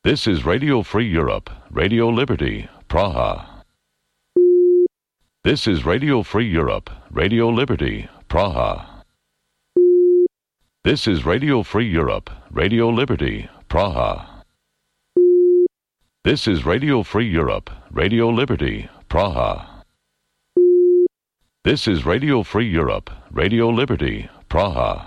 This is Radio Free Europe, Radio Liberty, Praha. This is Radio Free Europe, Radio Liberty, Praha. This is Radio Free Europe, Radio Liberty, Praha. This is Radio Free Europe, Radio Liberty, Praha. This is Radio Free Europe, Radio Liberty, Praha.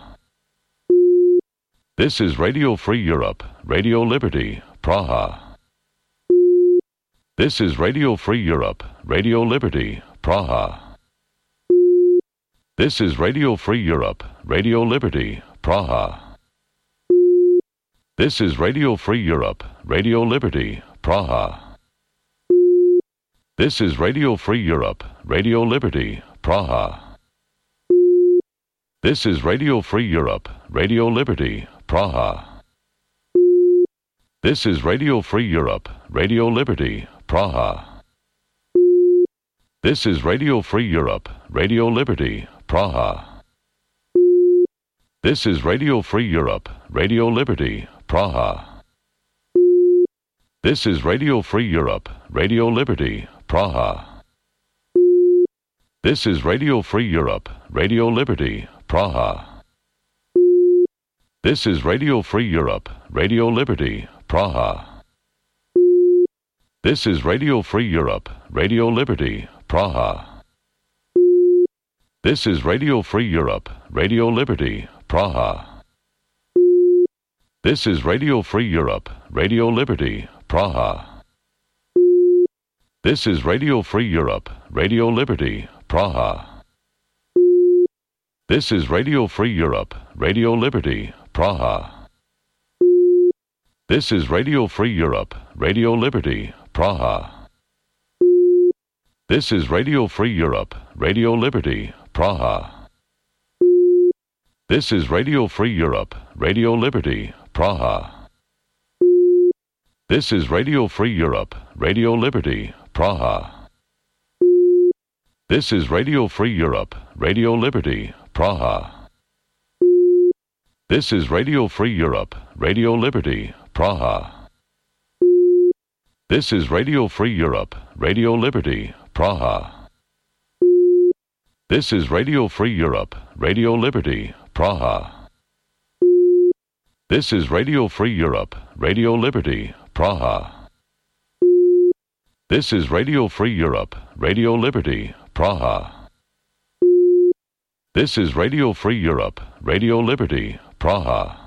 This is Radio Free Europe, Radio Liberty, Praha. This is Radio Free Europe, Radio Liberty, Praha. This is Radio Free Europe, Radio Liberty, Praha. This is Radio Free Europe, Radio Liberty, Praha. This is Radio Free Europe, Radio Liberty, Praha. This is Radio Free Europe, Radio Liberty, Praha. This is Radio Free Europe, Radio Liberty, Praha. This is Radio Free Europe, Radio Liberty, Praha. This is Radio Free Europe, Radio Liberty, Praha. This is Radio Free Europe, Radio Liberty, Praha. This is Radio Free Europe, Radio Liberty, Praha. This is Radio Free Europe, Radio Liberty, Praha. This is Radio Free Europe, Radio Liberty, Praha. This is Radio Free Europe, Radio Liberty, Praha. This is Radio Free Europe, Radio Liberty, Praha. This is Radio Free Europe, Radio Liberty, Praha. This is Radio Free Europe, Radio Liberty, Praha. This is Radio Free Europe, Radio Liberty, Praha. This is Radio Free Europe, Radio Liberty, Praha. This is Radio Free Europe, Radio Liberty, Praha. This is Radio Free Europe, Radio Liberty, Praha. This is Radio Free Europe, Radio Liberty, Praha. This is Radio Free Europe, Radio Liberty, Praha. This is Radio Free Europe, Radio Liberty, Praha. This is Radio Free Europe, Radio Liberty, Praha. This is Radio Free Europe, Radio Liberty, Praha. This is Radio Free Europe, Radio Liberty, Praha. This is Radio Free Europe, Radio Liberty, Praha.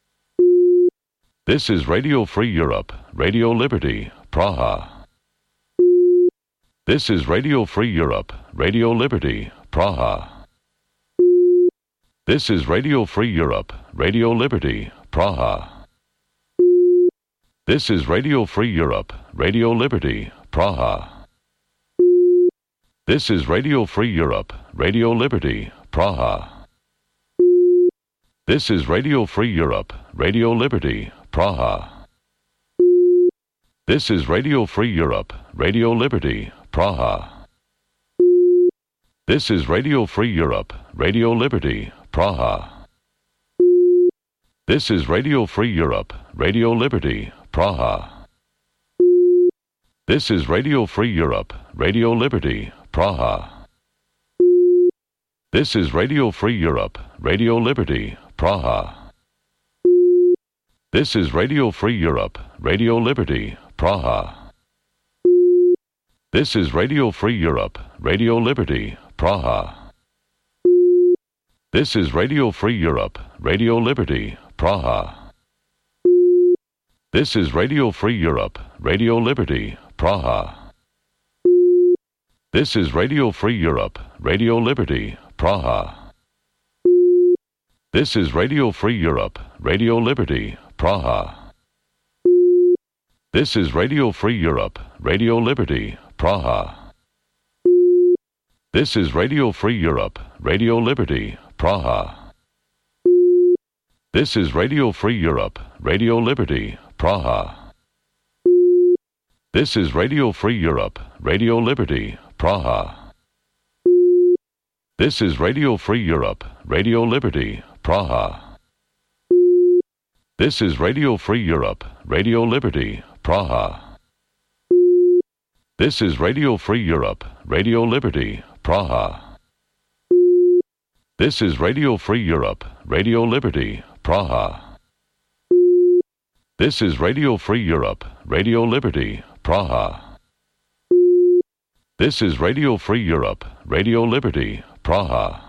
This is Radio Free Europe, Radio Liberty, Praha. This is Radio Free Europe, Radio Liberty, Praha. This is Radio Free Europe, Radio Liberty, Praha. This is Radio Free Europe, Radio Liberty, Praha. This is Radio Free Europe, Radio Liberty, Praha. This is Radio Free Europe, Radio Liberty, Praha. This is Radio Free Europe, Radio Liberty, Praha. This is Radio Free Europe, Radio Liberty, Praha. This is Radio Free Europe, Radio Liberty, Praha. This is Radio Free Europe, Radio Liberty, Praha. This is Radio Free Europe, Radio Liberty, Praha. This is Radio Free Europe, Radio Liberty, Praha. This is Radio Free Europe, Radio Liberty, Praha. This is Radio Free Europe, Radio Liberty, Praha. This is Radio Free Europe, Radio Liberty, Praha. This is Radio Free Europe, Radio Liberty, Praha. This is Radio Free Europe, Radio Liberty, Praha. This is Radio Free Europe, Radio Liberty, Praha. This is Radio Free Europe, Radio Liberty, Praha. This is Radio Free Europe, Radio Liberty, Praha. This is Radio Free Europe, Radio Liberty, Praha. This is Radio Free Europe, Radio Liberty, Praha. This is Radio Free Europe, Radio Liberty, Praha. This is Radio Free Europe, Radio Liberty, Praha. This is Radio Free Europe, Radio Liberty, Praha. This is Radio Free Europe, Radio Liberty, Praha. This is Radio Free Europe, Radio Liberty, Praha.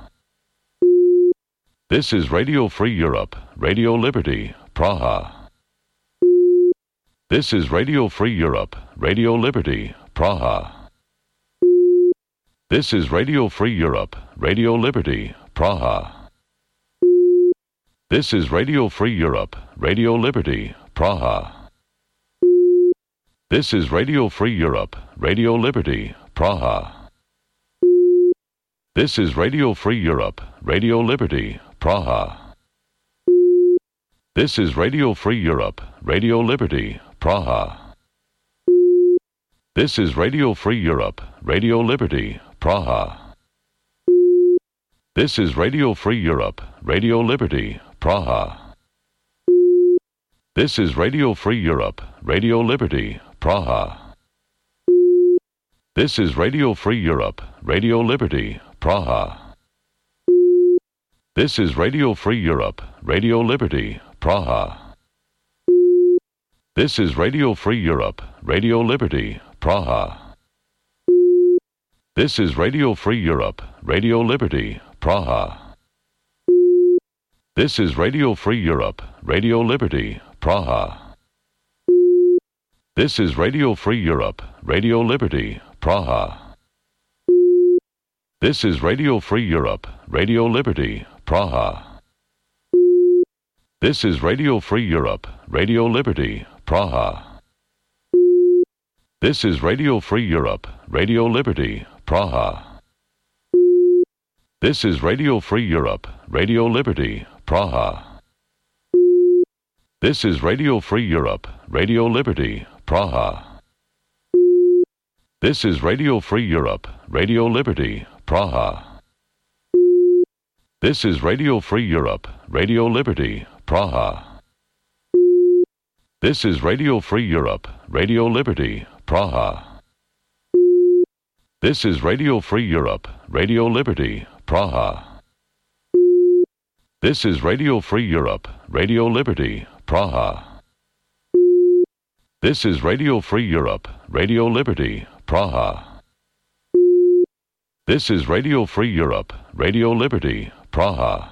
This is Radio Free Europe, Radio Liberty, Praha. This is Radio Free Europe, Radio Liberty, Praha. This is Radio Free Europe, Radio Liberty, Praha. This is Radio Free Europe, Radio Liberty, Praha. This is Radio Free Europe, Radio Liberty, Praha. This is Radio Free Europe, Radio Liberty, Praha. This is Radio Free Europe, Radio Liberty, Praha. This is Radio Free Europe, Radio Liberty, Praha. This is Radio Free Europe, Radio Liberty, Praha. This is Radio Free Europe, Radio Liberty, Praha. This is Radio Free Europe, Radio Liberty, Praha. This is Radio Free Europe, Radio Liberty, Praha. This is Radio Free Europe, Radio Liberty, Praha. This is Radio Free Europe, Radio Liberty, Praha. This is Radio Free Europe, Radio Liberty, Praha. This is Radio Free Europe, Radio Liberty, Praha. This is Radio Free Europe, Radio Liberty, Praha. This is Radio Free Europe, Radio Liberty, Praha. This is Radio Free Europe, Radio Liberty, Praha. This is Radio Free Europe, Radio Liberty, Praha. This is Radio Free Europe, Radio Liberty, Praha. This is Radio Free Europe, Radio Liberty, Praha. This is Radio Free Europe, Radio Liberty, Praha. This is Radio Free Europe, Radio Liberty, Praha. This is Radio Free Europe, Radio Liberty, Praha. This is Radio Free Europe, Radio Liberty, Praha. This is Radio Free Europe, Radio Liberty, Praha. This is Radio Free Europe, Radio Liberty, Praha.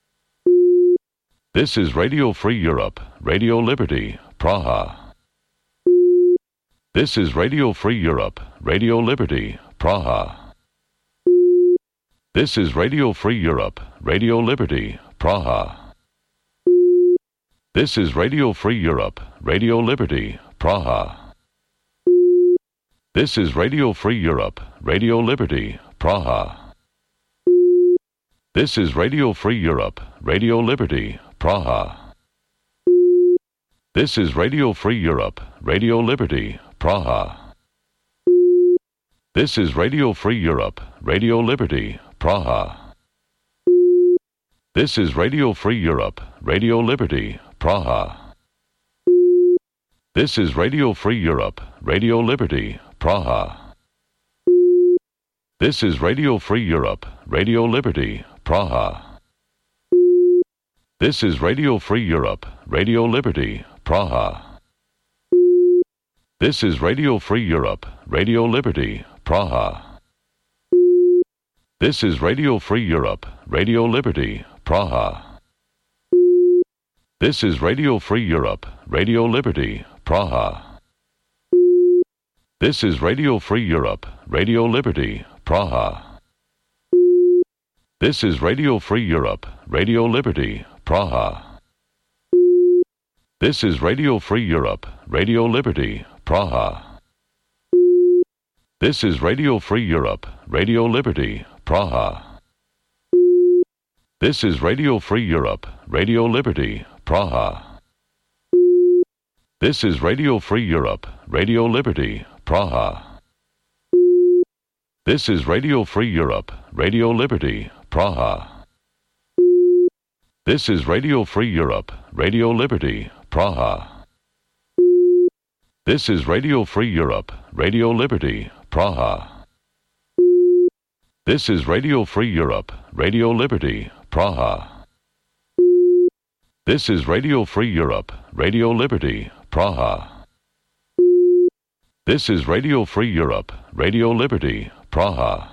This is Radio Free Europe, Radio Liberty, Praha. This is Radio Free Europe, Radio Liberty, Praha. This is Radio Free Europe, Radio Liberty, Praha. This is Radio Free Europe, Radio Liberty, Praha. This is Radio Free Europe, Radio Liberty, Praha. This is Radio Free Europe, Radio Liberty, Praha. This is Radio Free Europe, Radio Liberty, Praha. This is Radio Free Europe, Radio Liberty, Praha. This is Radio Free Europe, Radio Liberty, Praha. This is Radio Free Europe, Radio Liberty, Praha. This is Radio Free Europe, Radio Liberty, Praha. This is Radio Free Europe, Radio Liberty, Praha. This is Radio Free Europe, Radio Liberty, Praha. This is Radio Free Europe, Radio Liberty, Praha. This is Radio Free Europe, Radio Liberty, Praha. This is Radio Free Europe, Radio Liberty, Praha. This is Radio Free Europe, Radio Liberty, Praha. This is Radio Free Europe, Radio Liberty, Praha. This is Radio Free Europe, Radio Liberty, Praha. This is Radio Free Europe, Radio Liberty, Praha. This is Radio Free Europe, Radio Liberty, Praha. This is Radio Free Europe, Radio Liberty, Praha. This is Radio Free Europe, Radio Liberty, Praha. This is Radio Free Europe, Radio Liberty, Praha. This is Radio Free Europe, Radio Liberty, Praha. This is Radio Free Europe, Radio Liberty, Praha. This is Radio Free Europe, Radio Liberty, Praha.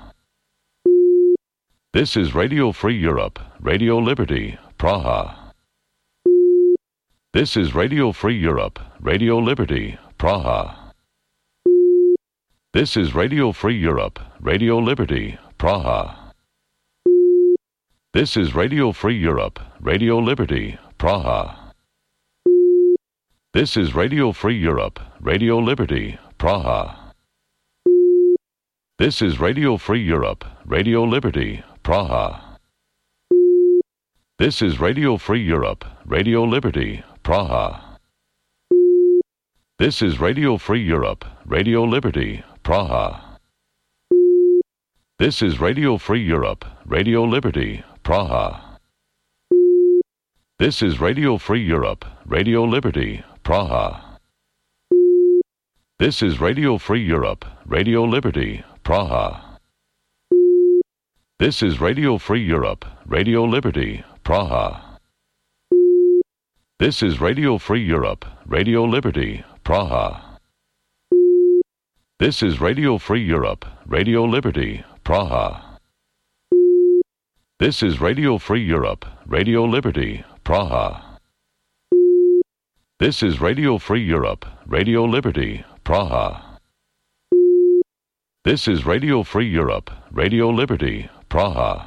This is Radio Free Europe, Radio Liberty, Praha. This is Radio Free Europe, Radio Liberty, Praha. This is Radio Free Europe, Radio Liberty, Praha. This is Radio Free Europe, Radio Liberty, Praha. This is Radio Free Europe, Radio Liberty, Praha. This is Radio Free Europe, Radio Liberty, Praha. This is Radio Free Europe, Radio Liberty, Praha. This is Radio Free Europe, Radio Liberty, Praha. This is Radio Free Europe, Radio Liberty, Praha. This is Radio Free Europe, Radio Liberty, Praha. This is Radio Free Europe, Radio Liberty, Praha. This is Radio Free Europe, Radio Liberty, Praha. This is Radio Free Europe, Radio Liberty, Praha. This is Radio Free Europe, Radio Liberty, Praha. This is Radio Free Europe, Radio Liberty, Praha. This is Radio Free Europe, Radio Liberty, Praha. This is Radio Free Europe, Radio Liberty, Praha.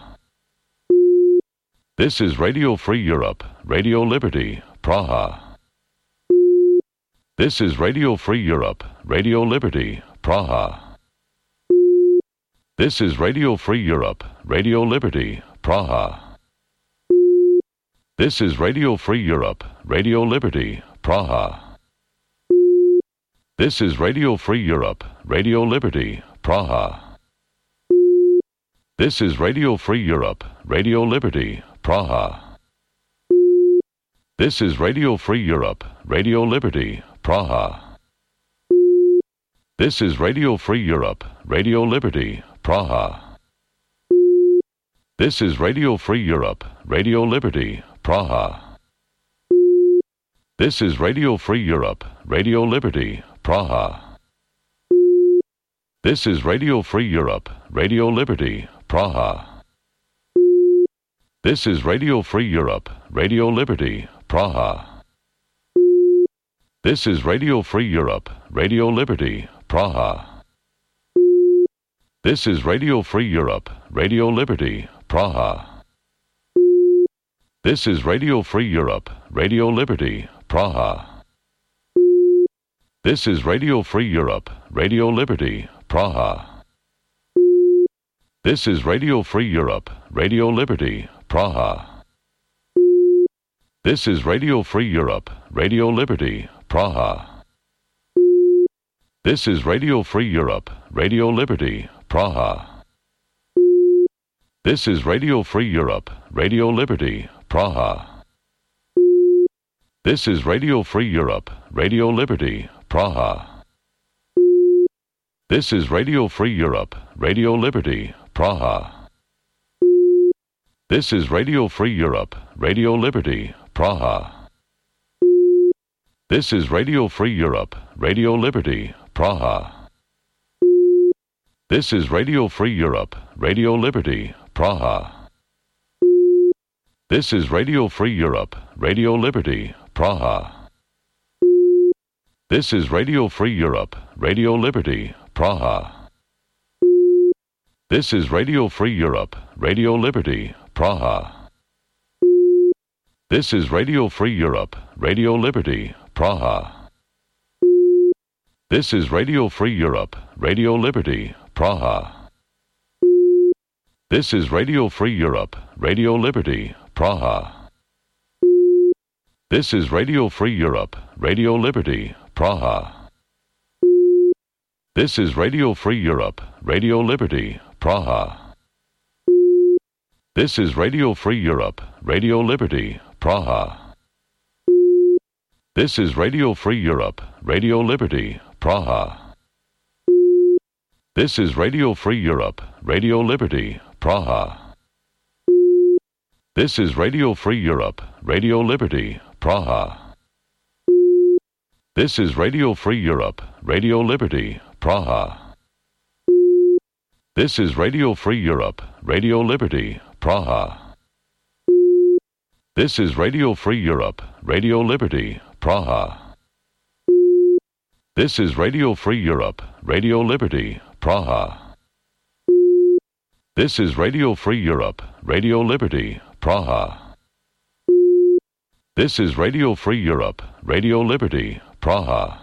This is Radio Free Europe, Radio Liberty, Praha. This is Radio Free Europe, Radio Liberty, Praha. This is Radio Free Europe, Radio Liberty, Praha. This is Radio Free Europe, Radio Liberty, Praha. This is Radio Free Europe, Radio Liberty, Praha. This is Radio Free Europe, Radio Liberty, Praha. This is Radio Free Europe, Radio Liberty, Praha. This is Radio Free Europe, Radio Liberty, Praha. This is Radio Free Europe, Radio Liberty, Praha. This is Radio Free Europe, Radio Liberty, Praha. This is Radio Free Europe, Radio Liberty, Praha. This is Radio Free Europe, Radio Liberty, Praha. This is Radio Free Europe, Radio Liberty, Praha. This is Radio Free Europe, Radio Liberty, Praha. This is Radio Free Europe, Radio Liberty, Praha. This is Radio Free Europe, Radio Liberty, Praha. This is Radio Free Europe, Radio Liberty, Praha. This is Radio Free Europe, Radio Liberty, Praha. This is Radio Free Europe, Radio Liberty, Praha. This is Radio Free Europe, Radio Liberty, Praha. This is Radio Free Europe, Radio Liberty, Praha. This is Radio Free Europe, Radio Liberty, Praha. This is Radio Free Europe, Radio Liberty, Praha. This is Radio Free Europe, Radio Liberty, Praha. This is Radio Free Europe, Radio Liberty, Praha. This is Radio Free Europe, Radio Liberty, Praha. This is Radio Free Europe, Radio Liberty, Praha. This is Radio Free Europe, Radio Liberty, Praha. This is Radio Free Europe, Radio Liberty, Praha. This is Radio Free Europe, Radio Liberty, Praha. This is Radio Free Europe, Radio Liberty, Praha. This is Radio Free Europe, Radio Liberty, Praha. This is Radio Free Europe, Radio Liberty, Praha. This is Radio Free Europe, Radio Liberty, Praha. This is Radio Free Europe, Radio Liberty, Praha. This is Radio Free Europe, Radio Liberty, Praha. This is Radio Free Europe, Radio Liberty, Praha. This is Radio Free Europe, Radio Liberty, Praha. This is Radio Free Europe, Radio Liberty, Praha. This is Radio Free Europe, Radio Liberty, Praha. This is Radio Free Europe, Radio Liberty, Praha. This is Radio Free Europe, Radio Liberty, Praha. This is Radio Free Europe, Radio Liberty, Praha.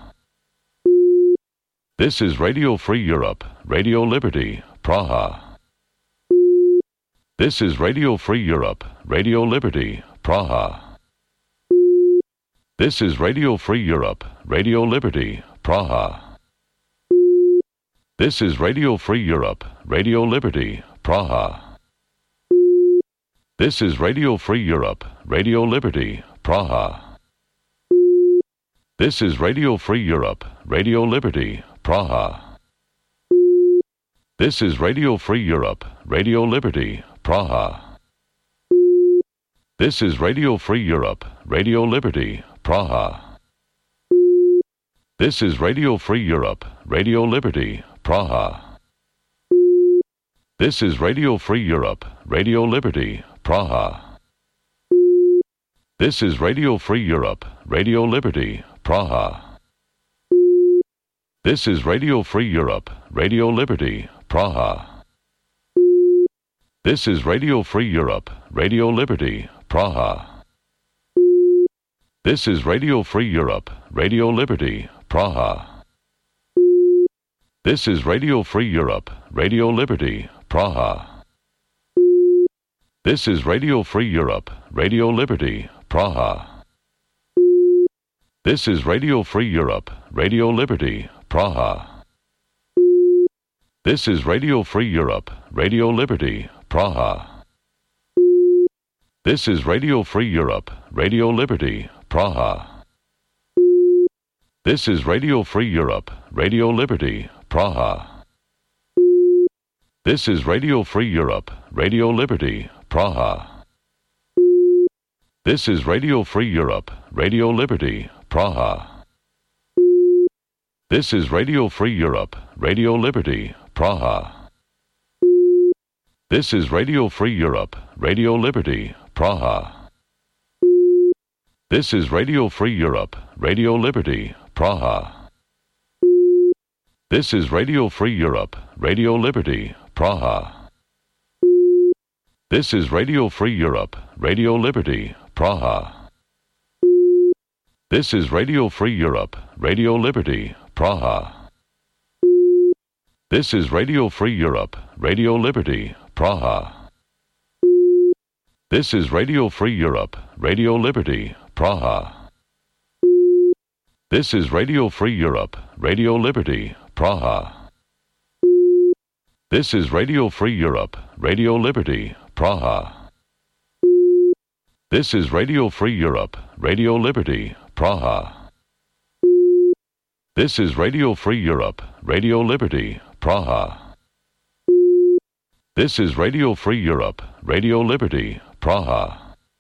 This is Radio Free Europe, Radio Liberty, Praha. This is Radio Free Europe, Radio Liberty, Praha. This is Radio Free Europe, Radio Liberty, Praha. This is Radio Free Europe, Radio Liberty, Praha. This is Radio Free Europe, Radio Liberty, Praha. This is Radio Free Europe, Radio Liberty, Praha. This is Radio Free Europe, Radio Liberty, Praha. This is Radio Free Europe, Radio Liberty, Praha. This is Radio Free Europe, Radio Liberty, Praha. This is Radio Free Europe, Radio Liberty, Praha. This is Radio Free Europe, Radio Liberty, Praha. This is Radio Free Europe, Radio Liberty, Praha. This is Radio Free Europe, Radio Liberty, Praha. This is Radio Free Europe, Radio Liberty, Praha. This is Radio Free Europe, Radio Liberty, Praha. This is Radio Free Europe, Radio Liberty, Praha. This is Radio Free Europe, Radio Liberty, Praha. This is Radio Free Europe, Radio Liberty, Praha. This is Radio Free Europe, Radio Liberty, Praha. This is Radio Free Europe, Radio Liberty, Praha. This is Radio Free Europe, Radio Liberty, Praha. This is Radio Free Europe, Radio Liberty, Praha. This is Radio Free Europe, Radio Liberty, Praha. This is Radio Free Europe, Radio Liberty, Praha. This is Radio Free Europe, Radio Liberty, Praha. This is Radio Free Europe, Radio Liberty, Praha. This is Radio Free Europe, Radio Liberty, Praha. This is Radio Free Europe, Radio Liberty, Praha. This is Radio Free Europe, Radio Liberty, Praha. This is Radio Free Europe, Radio Liberty, Praha. This is Radio Free Europe, Radio Liberty, Praha. This is Radio Free Europe, Radio Liberty, Praha. This is Radio Free Europe, Radio Liberty, Praha. This is Radio Free Europe, Radio Liberty, Praha. This is Radio Free Europe, Radio Liberty, Praha.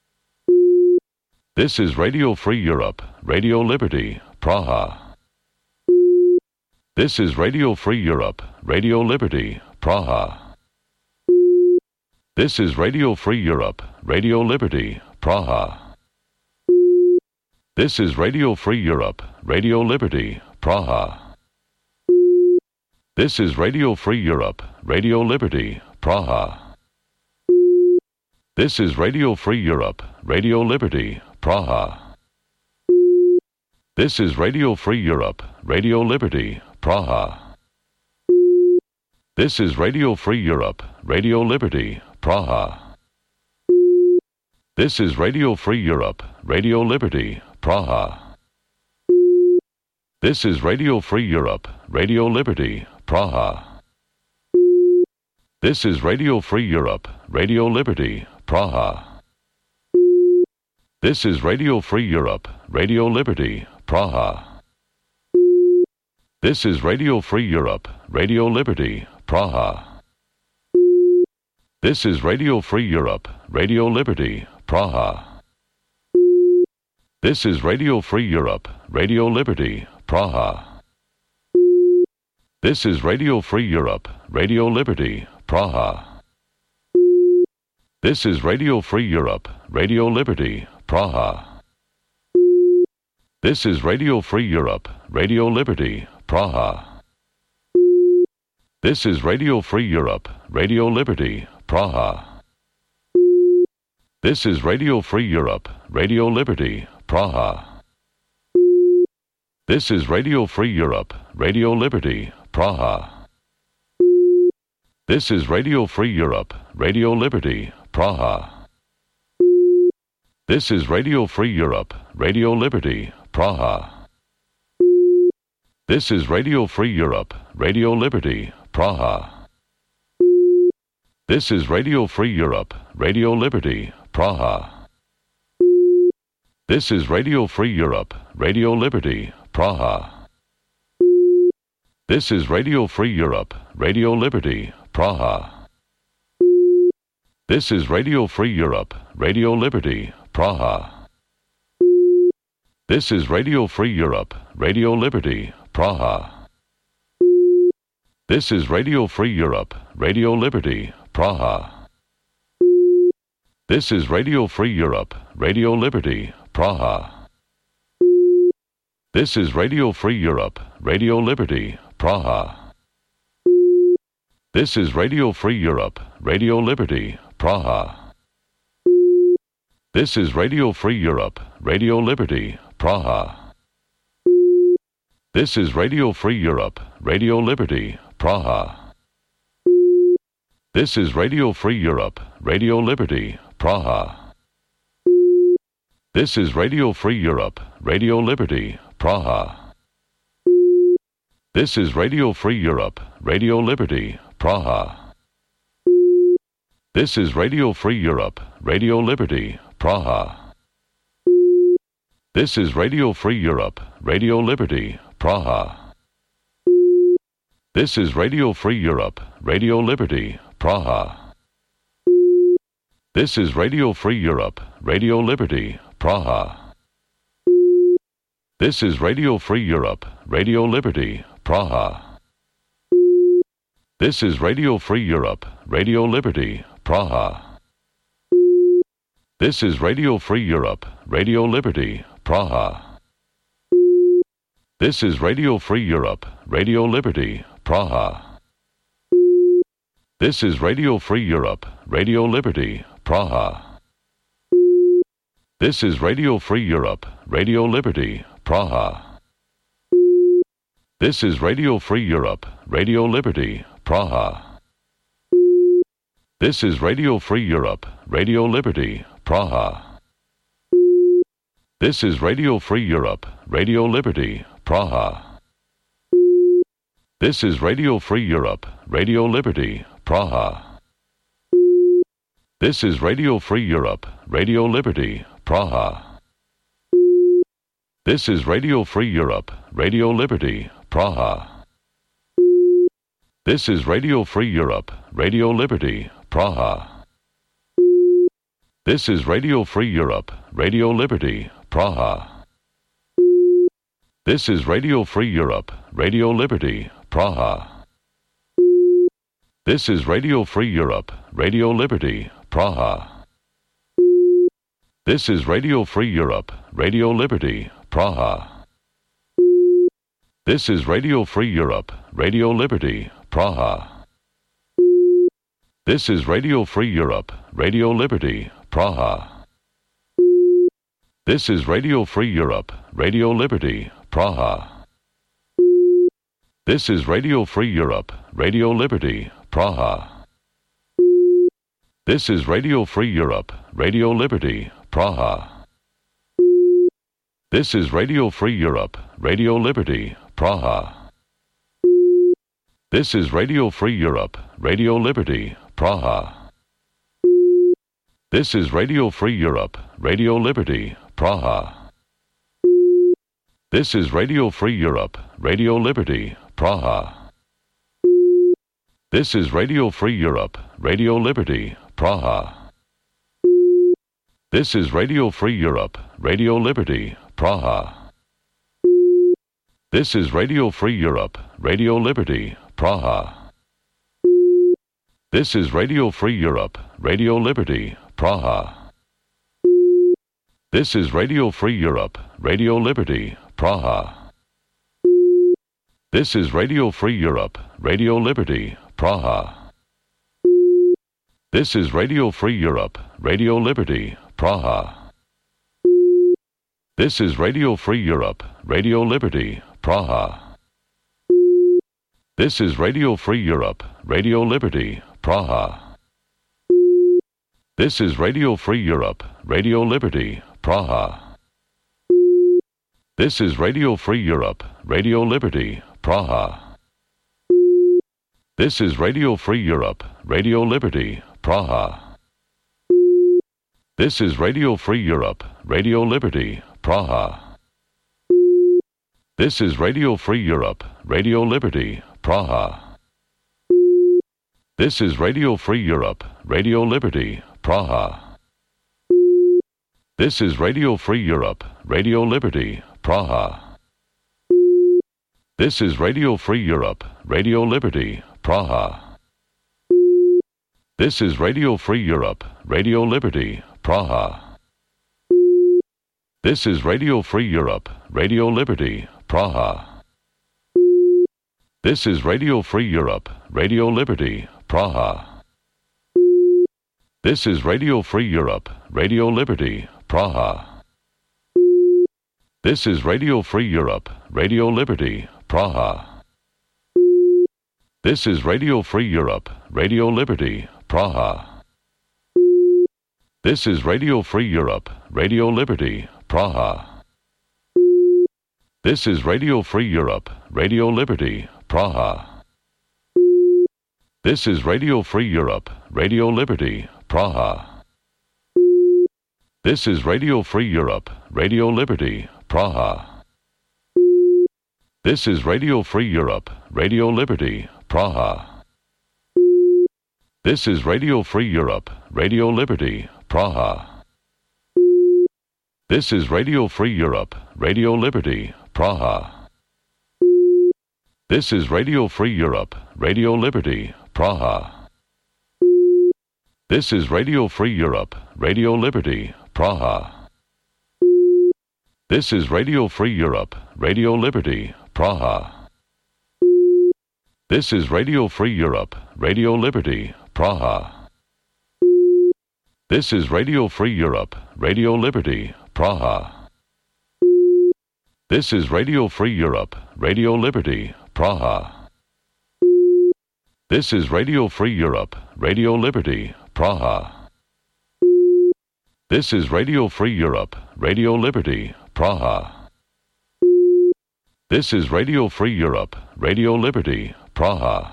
This is Radio Free Europe, Radio Liberty, Praha. This is Radio Free Europe, Radio Liberty, Praha. This is Radio Free Europe, Radio Liberty, Praha. This is Radio Free Europe, Radio Liberty, Praha. This is Radio Free Europe, Radio Liberty, Praha. This is Radio Free Europe, Radio Liberty, Praha. This is Radio Free Europe, Radio Liberty, Praha. This is Radio Free Europe, Radio Liberty, Praha. This is Radio Free Europe, Radio Liberty, Praha. This is Radio Free Europe, Radio Liberty, Praha. This is Radio Free Europe, Radio Liberty, Praha. This is Radio Free Europe, Radio Liberty, Praha. This is Radio Free Europe, Radio Liberty, Praha. This is Radio Free Europe, Radio Liberty, Praha. This is Radio Free Europe, Radio Liberty, Praha. This is Radio Free Europe, Radio Liberty, Praha. This is Radio Free Europe, Radio Liberty, Praha. This is Radio Free Europe, Radio Liberty, Praha. This is Radio Free Europe, Radio Liberty, Praha. This is Radio Free Europe, Radio Liberty, Praha. This is Radio Free Europe, Radio Liberty, Praha. This is Radio Free Europe, Radio Liberty, Praha. This is Radio Free Europe, Radio Liberty, Praha. This is Radio Free Europe, Radio Liberty, Praha. This is Radio Free Europe, Radio Liberty, Praha. This is Radio Free Europe, Radio Liberty, Praha. This is Radio Free Europe, Radio Liberty, Praha. This is Radio Free Europe, Radio Liberty, Praha. This is Radio Free Europe, Radio Liberty, Praha. This is Radio Free Europe, Radio Liberty, Praha. This is Radio Free Europe, Radio Liberty, Praha. This is Radio Free Europe, Radio Liberty, Praha. This is Radio Free Europe, Radio Liberty, Praha. This is Radio Free Europe, Radio Liberty, Praha. This is Radio Free Europe, Radio Liberty, Praha. This is Radio Free Europe, Radio Liberty, Praha. This is Radio Free Europe, Radio Liberty, Praha. This is Radio Free Europe, Radio Liberty, Praha. This is Radio Free Europe, Radio Liberty, Praha. This is Radio Free Europe, Radio Liberty, Praha. This is Radio Free Europe, Radio Liberty, Praha. This is Radio Free Europe, Radio Liberty, Praha. This is Radio Free Europe, Radio Liberty, Praha. This is Radio Free Europe, Radio Liberty, Praha. This is Radio Free Europe, Radio Liberty, Praha. This is Radio Free Europe, Radio Liberty, Praha. This is Radio Free Europe, Radio Liberty, Praha. This is Radio Free Europe, Radio Liberty, Praha. This is Radio Free Europe, Radio Liberty, Praha. This is Radio Free Europe, Radio Liberty, Praha. This is Radio Free Europe, Radio Liberty, Praha. This is Radio Free Europe, Radio Liberty, Praha. This is Radio Free Europe, Radio Liberty, Praha. This is Radio Free Europe, Radio Liberty, Praha. This is Radio Free Europe, Radio Liberty, Praha. This is Radio Free Europe, Radio Liberty, Praha. This is Radio Free Europe, Radio Liberty, Praha. This is Radio Free Europe, Radio Liberty, Praha. This is Radio Free Europe, Radio Liberty, Praha. This is Radio Free Europe, Radio Liberty, Praha. This is Radio Free Europe, Radio Liberty, Praha. This is Radio Free Europe, Radio Liberty, Praha. This is Radio Free Europe, Radio Liberty, Praha. This is Radio Free Europe, Radio Liberty, Praha. This is Radio Free Europe, Radio Liberty, Praha. This is Radio Free Europe, Radio Liberty, Praha. This is Radio Free Europe, Radio Liberty, Praha. This is Radio Free Europe, Radio Liberty, Praha. This is Radio Free Europe, Radio Liberty, Praha. This is Radio Free Europe, Radio Liberty, Praha. This is Radio Free Europe, Radio Liberty, Praha. This is Radio Free Europe, Radio Liberty, Praha. This is Radio Free Europe, Radio Liberty, Praha. This is Radio Free Europe, Radio Liberty, Praha. This is Radio Free Europe, Radio Liberty, Praha. This is Radio Free Europe, Radio Liberty, Praha. This is Radio Free Europe, Radio Liberty, Praha. This is Radio Free Europe, Radio Liberty, Praha. This is Radio Free Europe, Radio Liberty, Praha. This is Radio Free Europe, Radio Liberty, Praha. This is Radio Free Europe, Radio Liberty, Praha. This is Radio Free Europe, Radio Liberty, Praha. This is Radio Free Europe, Radio Liberty, Praha. This is Radio Free Europe, Radio Liberty, Praha. This is Radio Free Europe, Radio Liberty, Praha. This is Radio Free Europe, Radio Liberty, Praha. This is Radio Free Europe, Radio Liberty, Praha. This is Radio Free Europe, Radio Liberty, Praha. This is Radio Free Europe, Radio Liberty, Praha. This is Radio Free Europe, Radio Liberty, Praha. This is Radio Free Europe, Radio Liberty, Praha. This is Radio Free Europe, Radio Liberty, Praha. This is Radio Free Europe, Radio Liberty, Praha. This is Radio Free Europe, Radio Liberty, Praha. This is Radio Free Europe, Radio Liberty, Praha. This is Radio Free Europe, Radio Liberty, Praha. This is Radio Free Europe, Radio Liberty, Praha. This is Radio Free Europe, Radio Liberty, Praha. This is Radio Free Europe, Radio Liberty, Praha. This is Radio Free Europe, Radio Liberty, Praha. This is Radio Free Europe, Radio Liberty, Praha. This is Radio Free Europe, Radio Liberty, Praha. This is Radio Free Europe, Radio Liberty, Praha. This is Radio Free Europe, Radio Liberty, Praha. This is Radio Free Europe, Radio Liberty, Praha. This is Radio Free Europe, Radio Liberty, Praha. This is Radio Free Europe, Radio Liberty, Praha.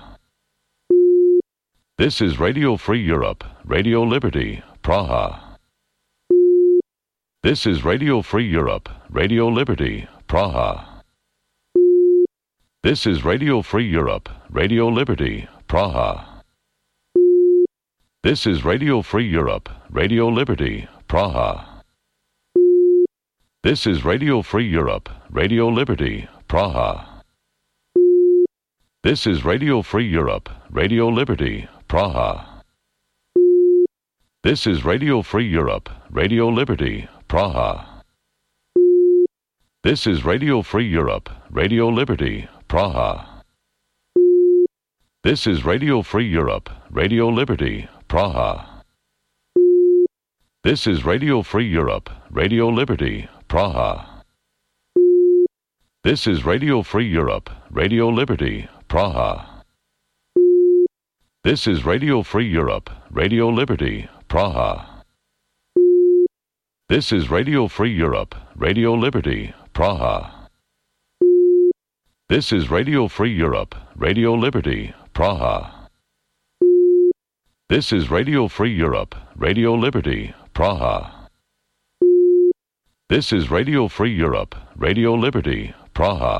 This is Radio Free Europe, Radio Liberty, Praha. This is Radio Free Europe, Radio Liberty, Praha. This is Radio Free Europe, Radio Liberty, Praha. This is Radio Free Europe, Radio Liberty, Praha. This is Radio Free Europe, Radio Liberty, Praha. This is Radio Free Europe, Radio Liberty, Praha. This is Radio Free Europe, Radio Liberty, Praha. This is Radio Free Europe, Radio Liberty, Praha. This is Radio Free Europe, Radio Liberty, Praha. This is Radio Free Europe, Radio Liberty, Praha. This is Radio Free Europe, Radio Liberty, Praha. This is Radio Free Europe, Radio Liberty, Praha. This is Radio Free Europe, Radio Liberty, Praha. This is Radio Free Europe, Radio Liberty, Praha. This is Radio Free Europe, Radio Liberty, Praha. This is Radio Free Europe, Radio Liberty, Praha.